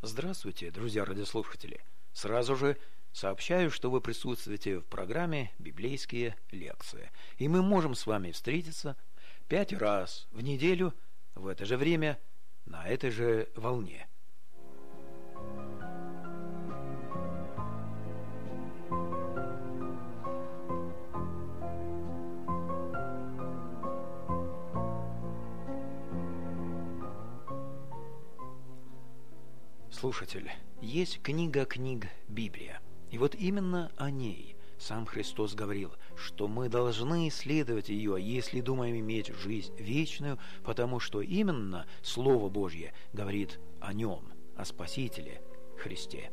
Здравствуйте, друзья радиослушатели! Сразу же сообщаю, что вы присутствуете в программе «Библейские лекции». И мы можем с вами встретиться 5 раз в неделю в это же время на этой же волне. Слушатель, есть книга книг Библия. И вот именно о ней сам Христос говорил, что мы должны исследовать ее, если думаем иметь жизнь вечную, потому что именно Слово Божье говорит о нем, о Спасителе Христе.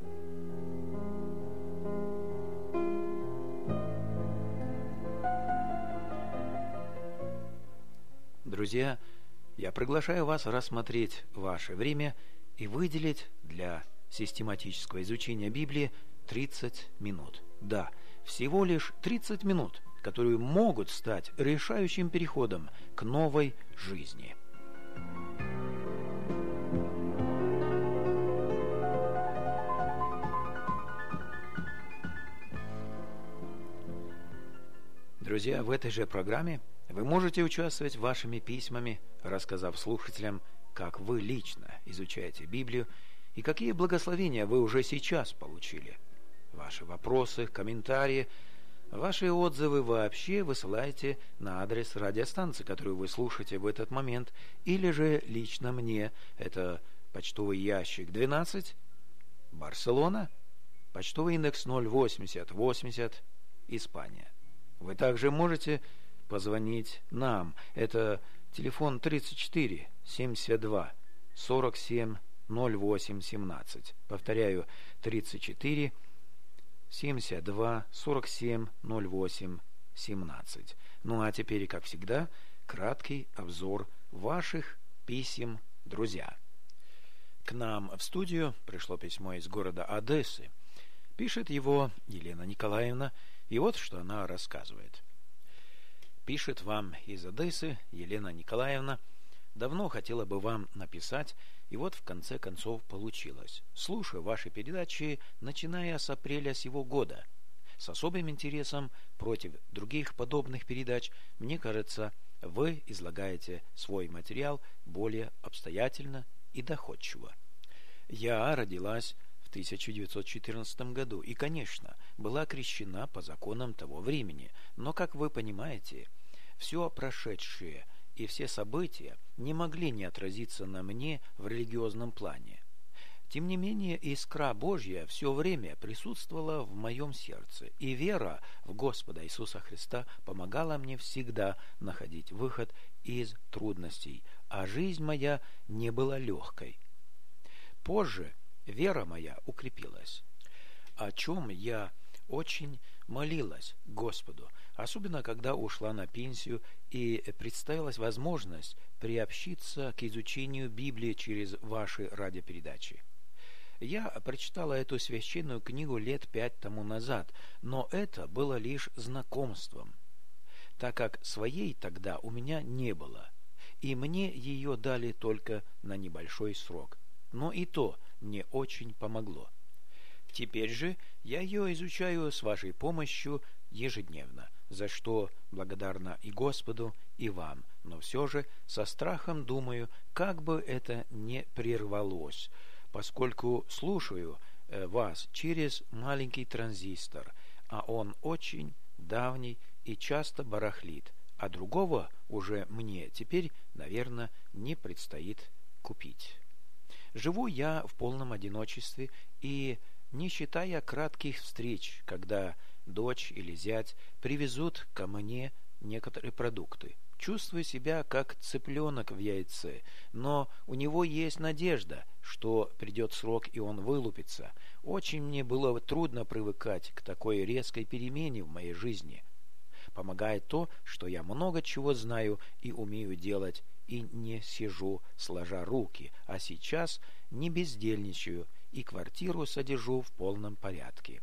Друзья, я приглашаю вас рассмотреть ваше время и выделить для систематического изучения Библии 30 минут. Да, всего лишь 30 минут, которые могут стать решающим переходом к новой жизни. Друзья, в этой же программе вы можете участвовать вашими письмами, рассказав слушателям, как вы лично изучаете Библию и какие благословения вы уже сейчас получили. Ваши вопросы, комментарии, ваши отзывы вообще высылайте на адрес радиостанции, которую вы слушаете в этот момент, или же лично мне. Это почтовый ящик 12, Барселона, почтовый индекс 08080, Испания. Вы также можете позвонить нам. Это телефон 34 72 47 08 17. Повторяю, 34 72 47 08 17. Ну а теперь, как всегда, краткий обзор ваших писем, друзья. К нам в студию пришло письмо из города Одессы. Пишет его Елена Николаевна, и вот что она рассказывает. Пишет вам из Одессы Елена Николаевна. Давно хотела бы вам написать, и вот в конце концов получилось. Слушаю ваши передачи, начиная с апреля сего года. С особым интересом против других подобных передач, мне кажется, вы излагаете свой материал более обстоятельно и доходчиво. Я родилась в 1914 году и, конечно, была крещена по законам того времени, но, как вы понимаете, все прошедшее и все события не могли не отразиться на мне в религиозном плане. Тем не менее, искра Божья все время присутствовала в моем сердце, и вера в Господа Иисуса Христа помогала мне всегда находить выход из трудностей, а жизнь моя не была легкой. Позже вера моя укрепилась, о чем я очень молилась Господу, особенно когда ушла на пенсию и представилась возможность приобщиться к изучению Библии через ваши радиопередачи. Я прочитала эту священную книгу лет 5 тому назад, но это было лишь знакомством, так как своей тогда у меня не было, и мне ее дали только на небольшой срок. Но и то мне очень помогло. Теперь же я ее изучаю с вашей помощью ежедневно, за что благодарна и Господу, и вам, но все же со страхом думаю, как бы это не прервалось, поскольку слушаю вас через маленький транзистор, а он очень давний и часто барахлит, а другого уже мне теперь, наверное, не предстоит купить. Живу я в полном одиночестве и не считая кратких встреч, когда дочь или зять привезут ко мне некоторые продукты. Чувствую себя как цыпленок в яйце, но у него есть надежда, что придет срок и он вылупится. Очень мне было трудно привыкать к такой резкой перемене в моей жизни. Помогает то, что я много чего знаю и умею делать, и не сижу сложа руки, а сейчас не бездельничаю и квартиру содержу в полном порядке.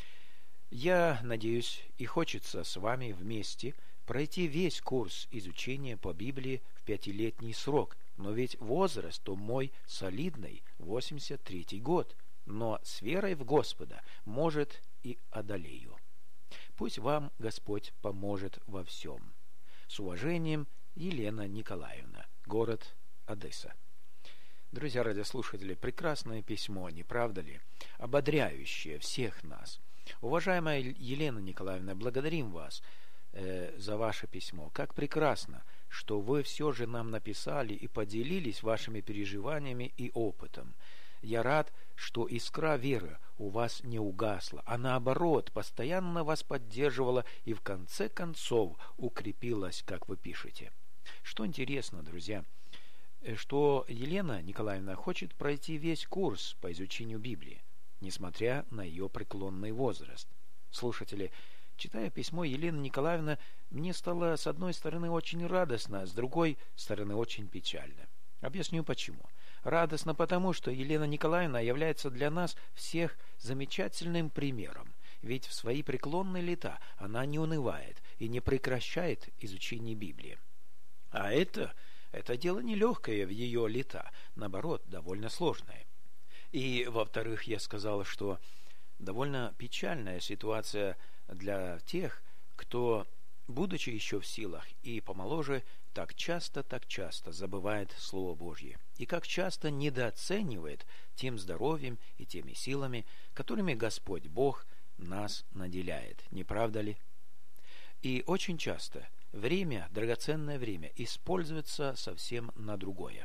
Я надеюсь, и хочется с вами вместе пройти весь курс изучения по Библии в 5-летний срок, но ведь возраст то мой солидный, 83-й год, но с верой в Господа, может, и одолею. Пусть вам Господь поможет во всем. С уважением, Елена Николаевна, город Одесса. Друзья радиослушатели, прекрасное письмо, не правда ли? Ободряющее всех нас. Уважаемая Елена Николаевна, благодарим вас за ваше письмо. Как прекрасно, что вы все же нам написали и поделились вашими переживаниями и опытом. Я рад, что искра веры у вас не угасла, а наоборот, постоянно вас поддерживала и в конце концов укрепилась, как вы пишете. Что интересно, друзья, что Елена Николаевна хочет пройти весь курс по изучению Библии, несмотря на ее преклонный возраст. Слушатели, читая письмо Елены Николаевны, мне стало с одной стороны очень радостно, с другой стороны очень печально. Объясню почему. Радостно потому, что Елена Николаевна является для нас всех замечательным примером, ведь в свои преклонные лета она не унывает и не прекращает изучение Библии. А это дело нелегкое в ее лета, наоборот, довольно сложное. И, во-вторых, я сказал, что довольно печальная ситуация для тех, кто, будучи еще в силах и помоложе, так часто забывает Слово Божье, и как часто недооценивает тем здоровьем и теми силами, которыми Господь Бог нас наделяет, не правда ли? И очень часто время, драгоценное время, используется совсем на другое.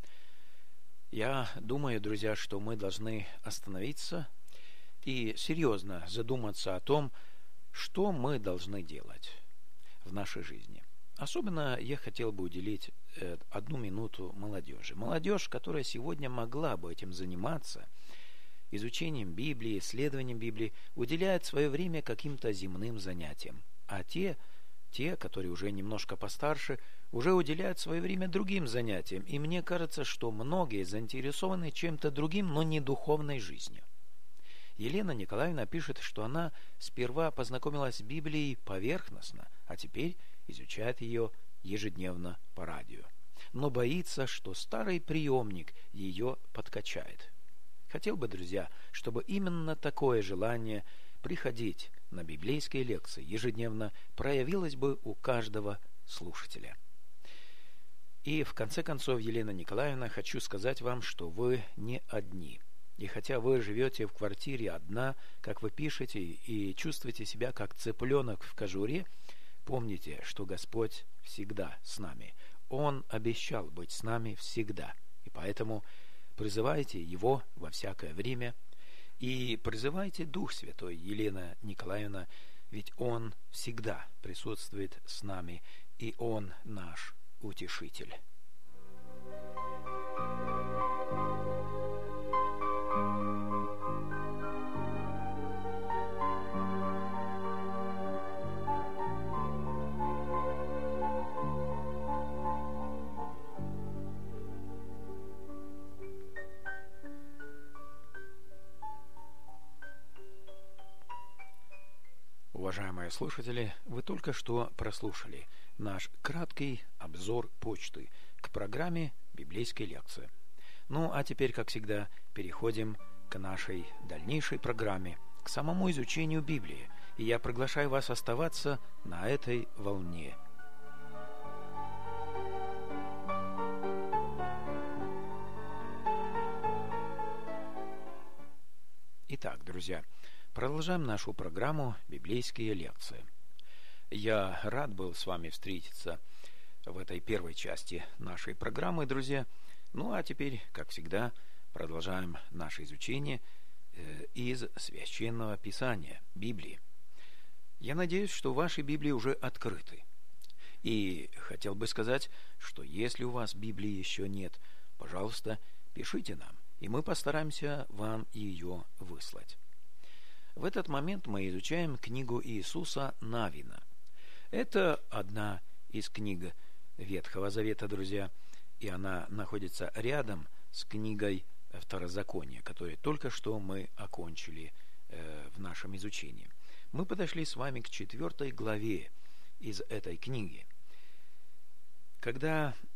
Я думаю, друзья, что мы должны остановиться и серьезно задуматься о том, что мы должны делать в нашей жизни. Особенно я хотел бы уделить 1 минуту молодежи. Молодежь, которая сегодня могла бы этим заниматься, изучением Библии, исследованием Библии, уделяет свое время каким-то земным занятиям. А те, которые уже немножко постарше, уже уделяют свое время другим занятиям. И мне кажется, что многие заинтересованы чем-то другим, но не духовной жизнью. Елена Николаевна пишет, что она сперва познакомилась с Библией поверхностно, а теперь изучает ее ежедневно по радио. Но боится, что старый приемник ее подкачает. Хотел бы, друзья, чтобы именно такое желание приходить на библейские лекции ежедневно проявилось бы у каждого слушателя. И в конце концов, Елена Николаевна, хочу сказать вам, что вы не одни. И хотя вы живете в квартире одна, как вы пишете, и чувствуете себя как цыпленок в кожуре, помните, что Господь всегда с нами. Он обещал быть с нами всегда. И поэтому призывайте Его во всякое время. И призывайте Дух Святой, Елена Николаевна, ведь Он всегда присутствует с нами, и Он наш утешитель. Уважаемые слушатели, вы только что прослушали наш краткий обзор почты к программе «Библейские лекции». Ну, а теперь, как всегда, переходим к нашей дальнейшей программе, к самому изучению Библии. И я приглашаю вас оставаться на этой волне. Итак, друзья, продолжаем нашу программу «Библейские лекции». Я рад был с вами встретиться в этой первой части нашей программы, друзья. Ну, а теперь, как всегда, продолжаем наше изучение из Священного Писания, Библии. Я надеюсь, что ваши Библии уже открыты. И хотел бы сказать, что если у вас Библии еще нет, пожалуйста, пишите нам, и мы постараемся вам ее выслать. В этот момент мы изучаем книгу Иисуса Навина. Это одна из книг Ветхого Завета, друзья, и она находится рядом с книгой Второзакония, которую только что мы окончили в нашем изучении. Мы подошли с вами к 4 главе из этой книги. Когда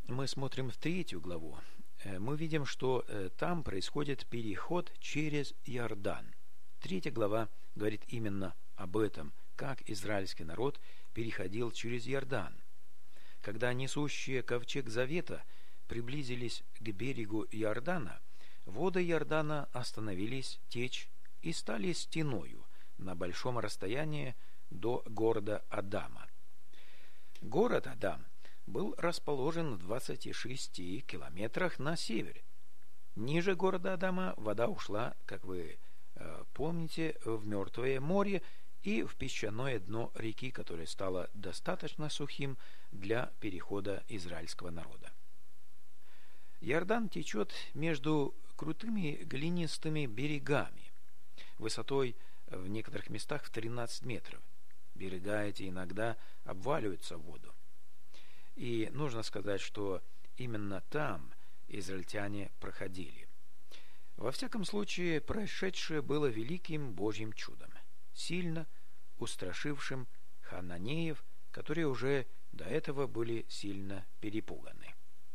мы смотрим в 3 главу, мы видим, что там происходит переход через Иордан. 3 глава говорит именно об этом, как израильский народ переходил через Иордан. Когда несущие ковчег завета приблизились к берегу Иордана, воды Иордана остановились течь и стали стеною на большом расстоянии до города Адама. Город Адам был расположен в 26 километрах на север. Ниже города Адама вода ушла, как вы помните, в Мертвое море и в песчаное дно реки, которое стало достаточно сухим для перехода израильского народа. Иордан течет между крутыми глинистыми берегами, высотой в некоторых местах в 13 метров. Берега эти иногда обваливаются в воду. И нужно сказать, что именно там израильтяне проходили. Во всяком случае, происшедшее было великим Божьим чудом, сильно устрашившим хананеев, которые уже до этого были сильно перепуганы.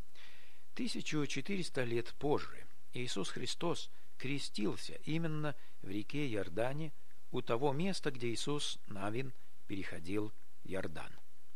1400 лет позже Иисус Христос крестился именно в реке Иордане, у того места, где Иисус Навин переходил Иордан.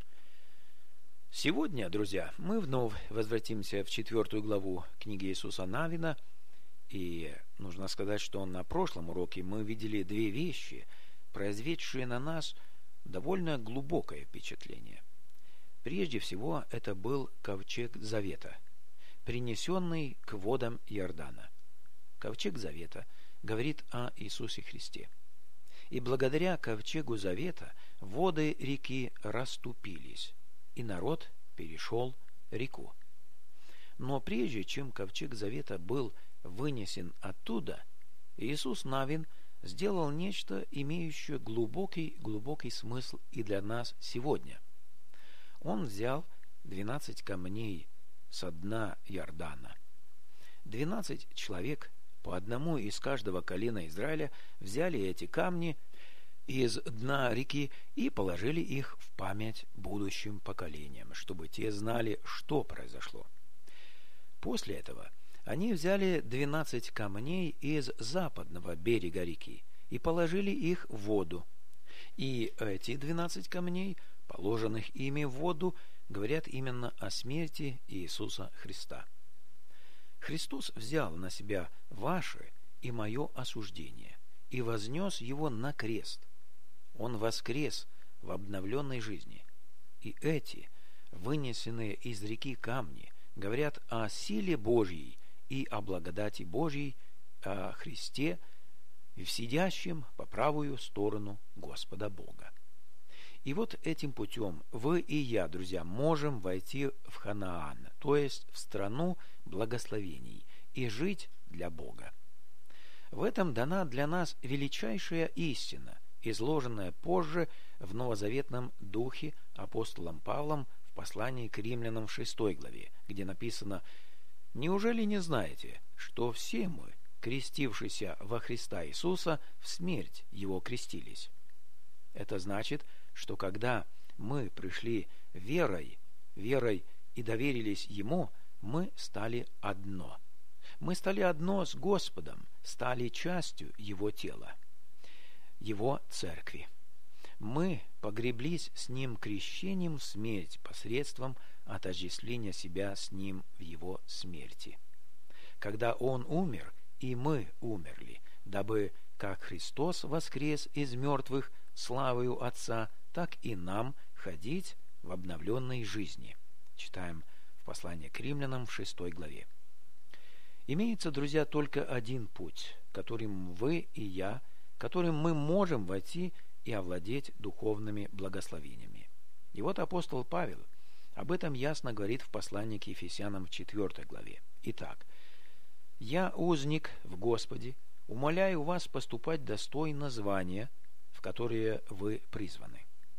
Сегодня, друзья, мы вновь возвратимся в 4 главу книги Иисуса Навина, и нужно сказать, что на прошлом уроке мы видели 2 вещи, произведшие на нас довольно глубокое впечатление. Прежде всего, это был ковчег завета, принесенный к водам Иордана. Ковчег завета говорит о Иисусе Христе. И благодаря ковчегу завета воды реки расступились, и народ перешел реку. Но прежде чем ковчег завета был вынесен оттуда, Иисус Навин сделал нечто, имеющее глубокий смысл и для нас сегодня. Он взял 12 камней со дна Иордана. 12 человек, по одному из каждого колена Израиля, взяли эти камни из дна реки и положили их в память будущим поколениям, чтобы те знали, что произошло. После этого они взяли 12 камней из западного берега реки и положили их в воду. И эти 12 камней, положенных ими в воду, говорят именно о смерти Иисуса Христа. Христос взял на себя ваше и мое осуждение и вознес его на крест. Он воскрес в обновленной жизни. И эти, вынесенные из реки камни, говорят о силе Божьей и о благодати Божьей, о Христе, в сидящем по правую сторону Господа Бога. И вот этим путем вы и я, друзья, можем войти в Ханаан, то есть в страну благословений, и жить для Бога. В этом дана для нас величайшая истина, изложенная позже в новозаветном духе апостолом Павлом в послании к римлянам в 6 главе, где написано: «Неужели не знаете, что все мы, крестившиеся во Христа Иисуса, в смерть Его крестились?» Это значит, что когда мы пришли верой и доверились Ему, мы стали одно. Мы стали одно с Господом, стали частью Его тела, Его церкви. Мы погреблись с Ним крещением в смерть посредством отождествления себя с Ним в Его смерти. Когда Он умер, и мы умерли, дабы, как Христос воскрес из мертвых славою Отца, так и нам ходить в обновленной жизни. Читаем в послании к римлянам в 6 главе. Имеется, друзья, только один путь, которым вы и я, которым мы можем войти и овладеть духовными благословениями. И вот апостол Павел об этом ясно говорит в послании к Ефесянам в 4 главе. Итак, «Я, узник в Господе, умоляю вас поступать достойно звания, в которое вы призваны».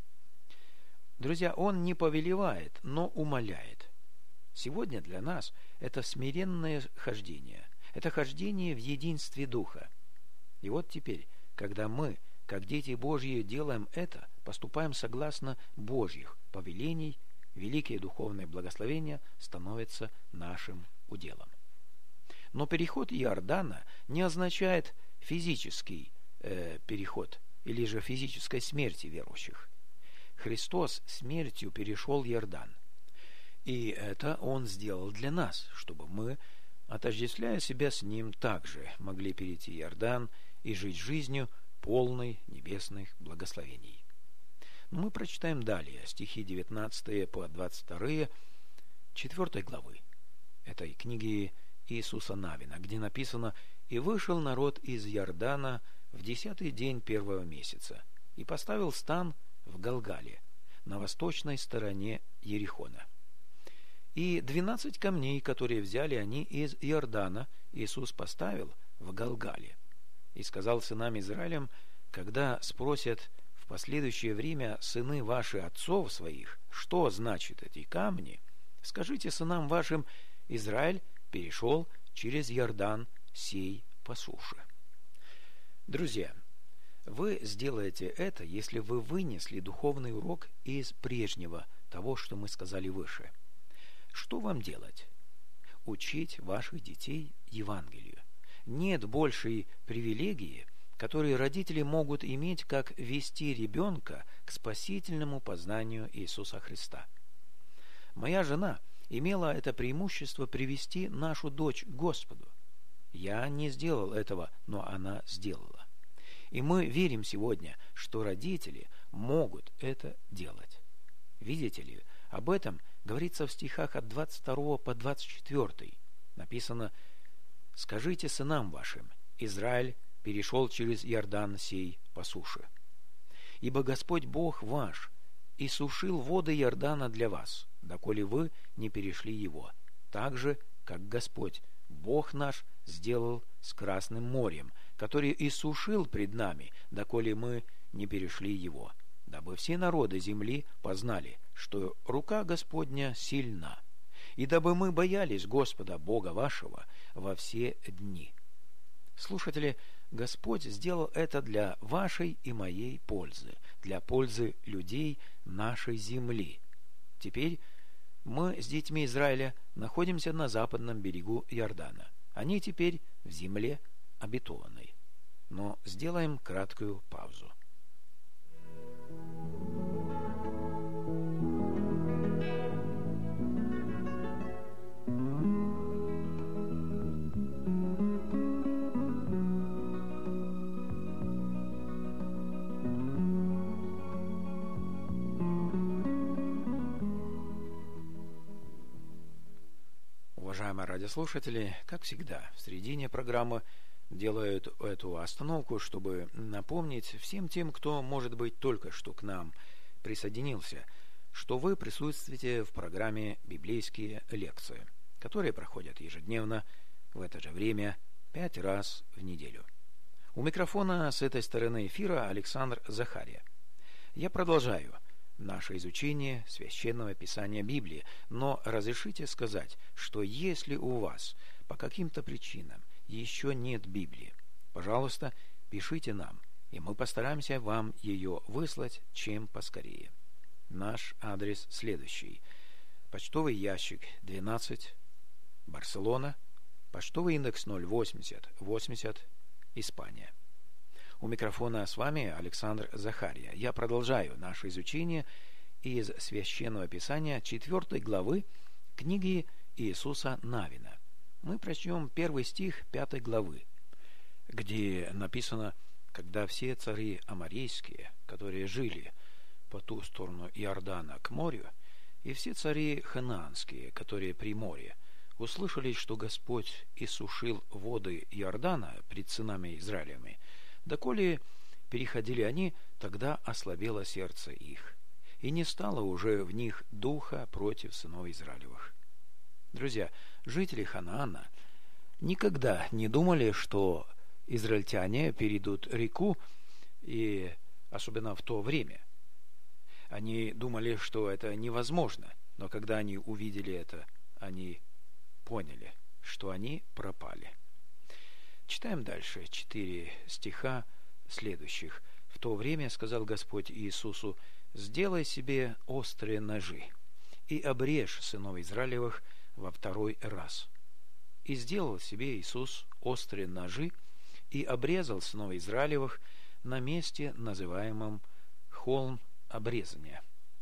Друзья, он не повелевает, но умоляет. Сегодня для нас это смиренное хождение, это хождение в единстве Духа. И вот теперь, когда мы, как дети Божьи, делаем это, поступаем согласно Божьих повелений, великие духовные благословения становятся нашим уделом. Но переход Иордана не означает физический переход или же физической смерти верующих. Христос смертью перешел Иордан. И это Он сделал для нас, чтобы мы, отождествляя себя с Ним, также могли перейти Иордан и жить жизнью полной небесных благословений. Но мы прочитаем далее стихи 19 по 22 4 главы этой книги Иисуса Навина, где написано: «И вышел народ из Иордана в 10-й день первого месяца, и поставил стан в Галгале, на восточной стороне Ерихона. И 12 камней, которые взяли они из Иордана, Иисус поставил в Галгале. И сказал сынам Израилем: когда спросят в последующее время сыны ваши отцов своих, что значит эти камни, скажите сынам вашим: Израиль перешел через Иордан сей по суше». Друзья, вы сделаете это, если вы вынесли духовный урок из прежнего, того, что мы сказали выше. Что вам делать? Учить ваших детей Евангелию. Нет большей привилегии, которые родители могут иметь, как вести ребенка к спасительному познанию Иисуса Христа. Моя жена имела это преимущество привести нашу дочь к Господу. Я не сделал этого, но она сделала. И мы верим сегодня, что родители могут это делать. Видите ли, об этом говорится в стихах от 22 по 24. Написано: «Скажите сынам вашим: Израиль перешел через Иордан сей по суше. Ибо Господь Бог ваш иссушил воды Иордана для вас, доколе вы не перешли его, так же, как Господь Бог наш сделал с Красным морем, который иссушил пред нами, доколе мы не перешли его, дабы все народы земли познали, что рука Господня сильна, и дабы мы боялись Господа Бога вашего во все дни». Слушатели, Господь сделал это для вашей и моей пользы, для пользы людей нашей земли. Теперь мы с детьми Израиля находимся на западном берегу Иордана. Они теперь в земле обетованной. Но сделаем краткую паузу. Уважаемые радиослушатели, как всегда, в середине программы делают эту остановку, чтобы напомнить всем тем, кто, может быть, только что к нам присоединился, что вы присутствуете в программе «Библейские лекции», которые проходят ежедневно в это же время 5 раз в неделю. У микрофона с этой стороны эфира Александр Захария. Я продолжаю наше изучение Священного Писания Библии, но разрешите сказать, что если у вас по каким-то причинам еще нет Библии, пожалуйста, пишите нам, и мы постараемся вам ее выслать чем поскорее. Наш адрес следующий: почтовый ящик 12, Барселона, почтовый индекс 08080, Испания. У микрофона с вами Александр Захария. Я продолжаю наше изучение из Священного Писания 4 главы книги Иисуса Навина. Мы прочтем 1 стих 5 главы, где написано: «Когда все цари аморейские, которые жили по ту сторону Иордана к морю, и все цари ханаанские, которые при море, услышали, что Господь иссушил воды Иордана пред сынами Израилевыми, доколе переходили они, тогда ослабело сердце их, и не стало уже в них духа против сынов Израилевых». Друзья, жители Ханаана никогда не думали, что израильтяне перейдут реку, и особенно в то время. Они думали, что это невозможно, но когда они увидели это, они поняли, что они пропали. Читаем дальше 4 стиха следующих. «В то время сказал Господь Иисусу: сделай себе острые ножи, и обрежь сынов Израилевых во второй раз. И сделал себе Иисус острые ножи и обрезал сынов Израилевых на месте, называемом холм обрезания.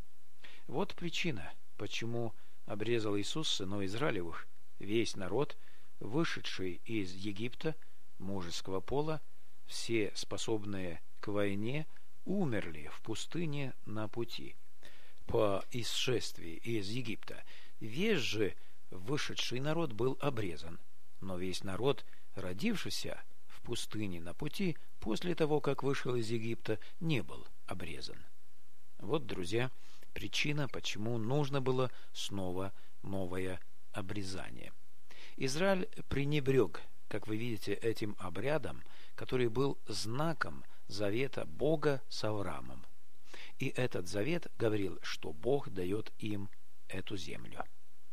Вот причина, почему обрезал Иисус сынов Израилевых. Весь народ, вышедший из Египта, мужеского пола, все способные к войне, умерли в пустыне на пути по исшествии из Египта. Весь же вышедший народ был обрезан, но весь народ, родившийся в пустыне на пути, после того, как вышел из Египта, не был обрезан. Вот, друзья, причина, почему нужно было снова новое обрезание. Израиль пренебрег, как вы видите, этим обрядом, который был знаком завета Бога с Авраамом. И этот завет говорил, что Бог дает им эту землю.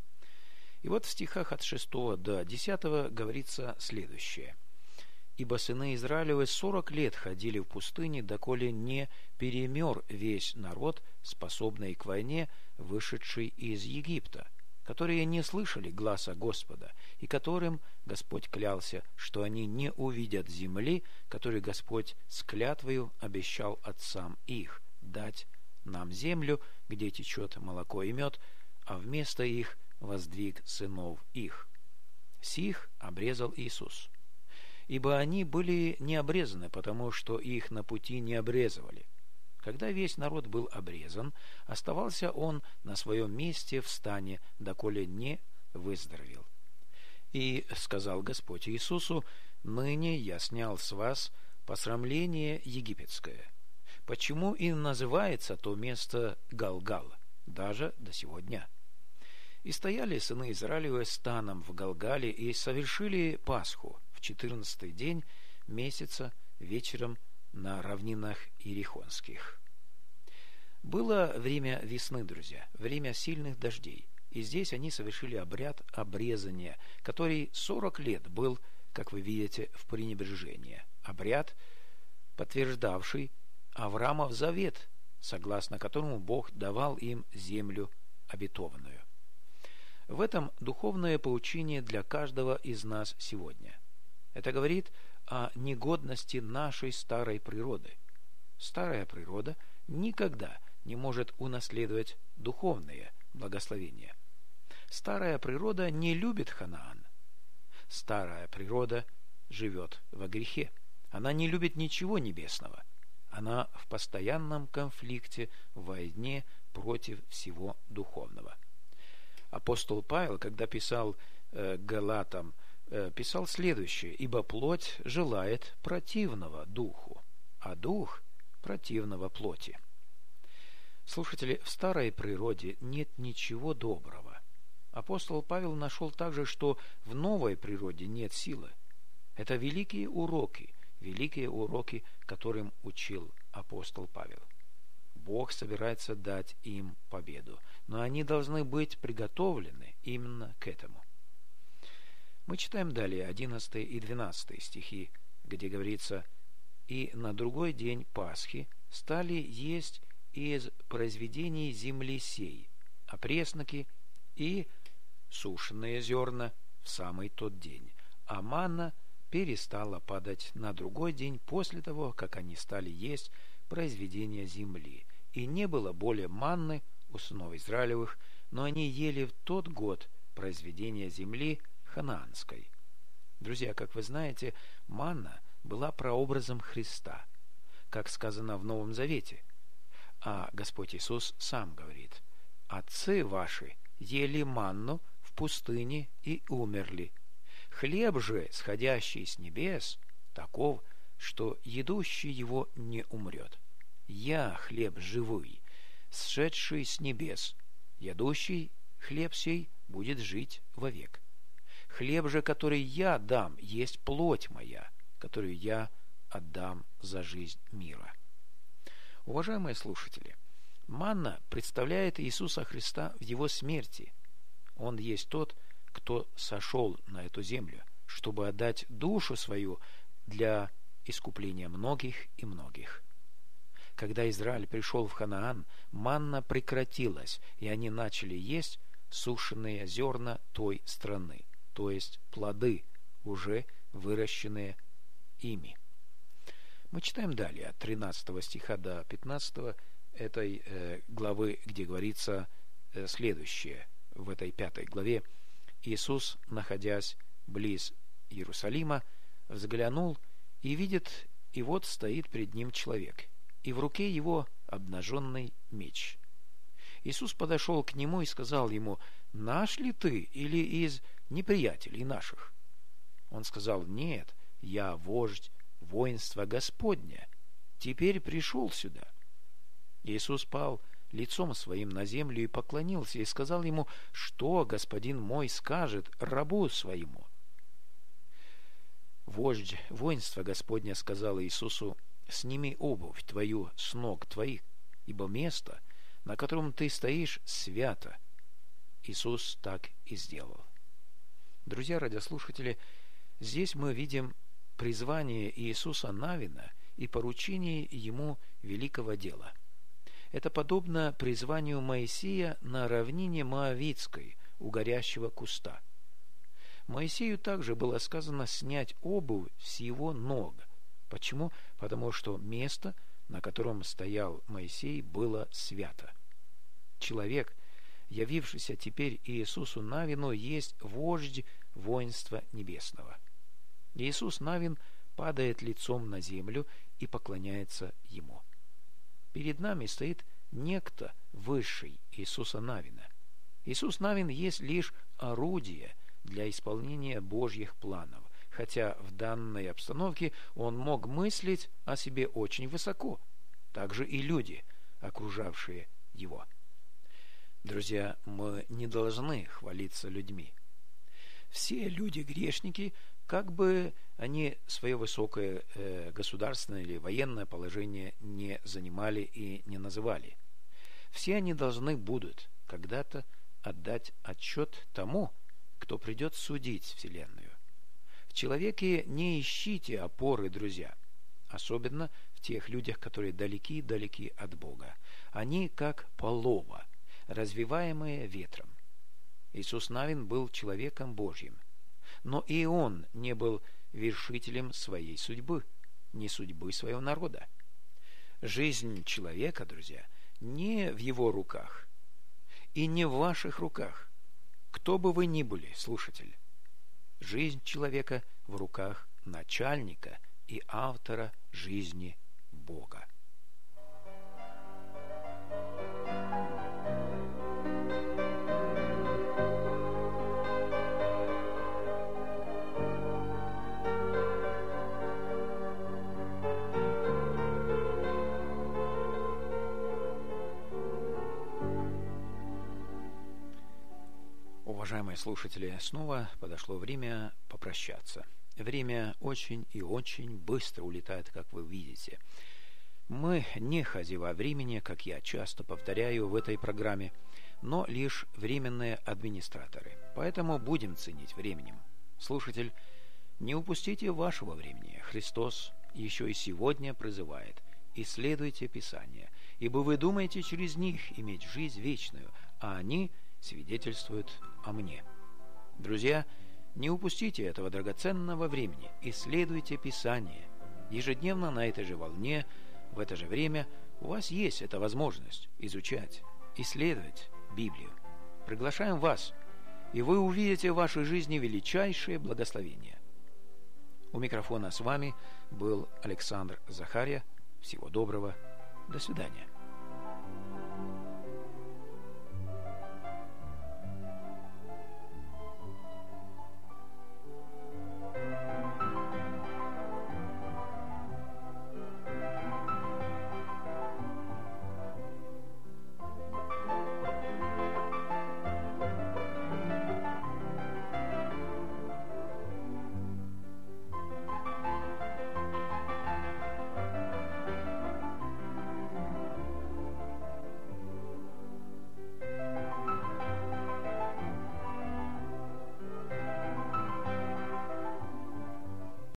И вот в стихах от 6 до 10 говорится следующее. «Ибо сыны Израилевы 40 лет ходили в пустыне, доколе не перемер весь народ, способный к войне, вышедший из Египта, которые не слышали гласа Господа, и которым Господь клялся, что они не увидят земли, которую Господь с клятвою обещал отцам их, дать нам землю, где течет молоко и мед, а вместо их воздвиг сынов их. Сих обрезал Иисус. Ибо они были не обрезаны, потому что их на пути не обрезывали. Когда весь народ был обрезан, оставался он на своем месте в стане, доколе не выздоровел. И сказал Господь Иисусу: «Ныне я снял с вас посрамление египетское». Почему и называется то место Галгал, даже до сего дня. И стояли сыны Израилевы станом в Галгале и совершили Пасху в 14-й день месяца вечером на равнинах Иерихонских. Было время весны, друзья, время сильных дождей, и здесь они совершили обряд обрезания, который 40 лет был, как вы видите, в пренебрежении. Обряд, подтверждавший Авраамов завет, согласно которому Бог давал им землю обетованную. В этом духовное поучение для каждого из нас сегодня. Это говорит о негодности нашей старой природы. Старая природа никогда не может унаследовать духовные благословения. Старая природа не любит Ханаан. Старая природа живет во грехе. Она не любит ничего небесного. Она в постоянном конфликте, в войне против всего духовного. Апостол Павел, когда писал Галатам, писал следующее: «Ибо плоть желает противного духу, а дух противного плоти». Слушатели, в старой природе нет ничего доброго. Апостол Павел нашел также, что в новой природе нет силы. Это великие уроки, которым учил апостол Павел. Бог собирается дать им победу, но они должны быть приготовлены именно к этому. Мы читаем далее 11 и 12 стихи, где говорится: «И на другой день Пасхи стали есть из произведений земли сей, опресноки и сушеные зерна в самый тот день, а манна перестала падать на другой день после того, как они стали есть произведения земли, и не было более манны у сынов Израилевых, но они ели в тот год произведения земли ханаанской». Друзья, как вы знаете, манна была прообразом Христа, как сказано в Новом Завете. А Господь Иисус сам говорит: «Отцы ваши ели манну в пустыне и умерли. Хлеб же, сходящий с небес, таков, что едущий его не умрет. Я хлеб живой, сшедший с небес. Ядущий хлеб сей будет жить вовек. Хлеб же, который я дам, есть плоть моя, которую я отдам за жизнь мира». Уважаемые слушатели, манна представляет Иисуса Христа в Его смерти. Он есть тот, кто сошел на эту землю, чтобы отдать душу свою для искупления многих и многих. Когда Израиль пришел в Ханаан, манна прекратилась, и они начали есть сушеные зерна той страны, то есть плоды, уже выращенные ими. Мы читаем далее от 13 стиха до 15 этой главы, где говорится следующее. В этой 5 главе: Иисус, находясь близ Иерусалима, взглянул и видит, и вот стоит пред ним человек, и в руке его обнаженный меч. Иисус подошел к нему и сказал ему: «Наш ли ты или из неприятелей наших?» Он сказал: «Нет, я вождь воинства Господня, теперь пришел сюда». Иисус пал лицом своим на землю и поклонился, и сказал ему: «Что господин мой скажет рабу своему?» Вождь воинства Господня сказал Иисусу: «Сними обувь твою с ног твоих, ибо место, на котором ты стоишь, свято». Иисус так и сделал. Друзья радиослушатели, здесь мы видим призвание Иисуса Навина и поручение ему великого дела. Это подобно призванию Моисея на равнине Моавитской у горящего куста. Моисею также было сказано снять обувь с его ног. Почему? Потому что место, на котором стоял Моисей, было свято. Человек, явившийся теперь Иисусу Навину, есть вождь воинства небесного. Иисус Навин падает лицом на землю и поклоняется ему. Перед нами стоит некто высший Иисуса Навина. Иисус Навин есть лишь орудие для исполнения Божьих планов, хотя в данной обстановке он мог мыслить о себе очень высоко, также и люди, окружавшие его. Друзья, мы не должны хвалиться людьми. Все люди-грешники, как бы они свое высокое государственное или военное положение не занимали и не называли, все они должны будут когда-то отдать отчет тому, кто придет судить Вселенную. В человеке не ищите опоры, друзья, особенно в тех людях, которые далеки от Бога. Они как полова, развиваемые ветром. Иисус Навин был человеком Божьим, но и он не был вершителем своей судьбы, не судьбы своего народа. Жизнь человека, друзья, не в его руках и не в ваших руках. Кто бы вы ни были, слушатель, жизнь человека в руках начальника и автора жизни Бога. Уважаемые слушатели, снова подошло время попрощаться. Время очень и очень быстро улетает, как вы видите. Мы не хозяева времени, как я часто повторяю в этой программе, но лишь временные администраторы. Поэтому будем ценить временем. Слушатель, не упустите вашего времени. Христос еще и сегодня призывает: исследуйте Писания, ибо вы думаете через них иметь жизнь вечную, а они свидетельствуют о мне. Друзья, не упустите этого драгоценного времени, исследуйте Писание. Ежедневно на этой же волне, в это же время у вас есть эта возможность изучать, исследовать Библию. Приглашаем вас, и вы увидите в вашей жизни величайшее благословение. У микрофона с вами был Александр Захария. Всего доброго. До свидания.